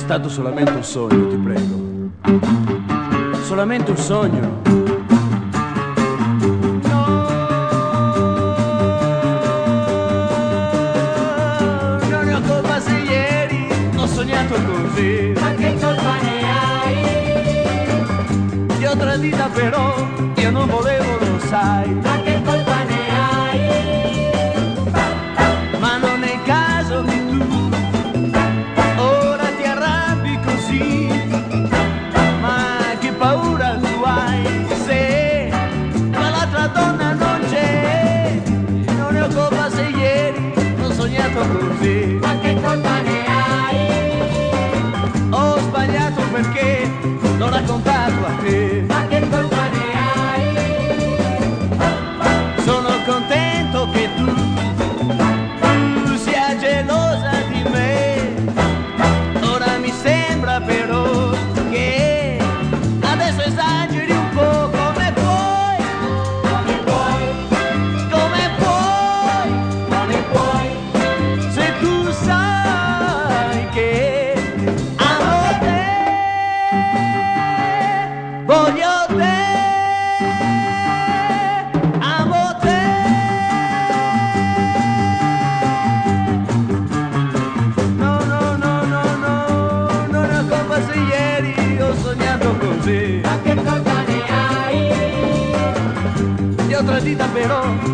stato solamente un sogno, ti prego. Solamente un sogno. Non ne ho colpa se ieri ho sognato così. Ma che colpa ne hai? Ti ho tradita però, io non volevo, lo sai. Ma che colpa ne hai? Ma non è il caso che tu ora ti arrabbi così. Ma che paura tu hai se quell'altra donna non c'è. Non ne ho colpa se ieri ho sognato così. Ma che colpa ne hai? Ho sbagliato perché l'ho raccontato a te. Ma che colpa ne hai? Sono contento che tu sia gelosa di me. Ora mi sembra però che adesso esageri un po'. Come puoi? Come puoi? Come puoi? Come puoi? Se tu sai che amo te, voglio te, amo te. No, no, no, no, no, non è colpa se ieri ho sognato così. Ma che colpa ne hai? Ti ho tradita però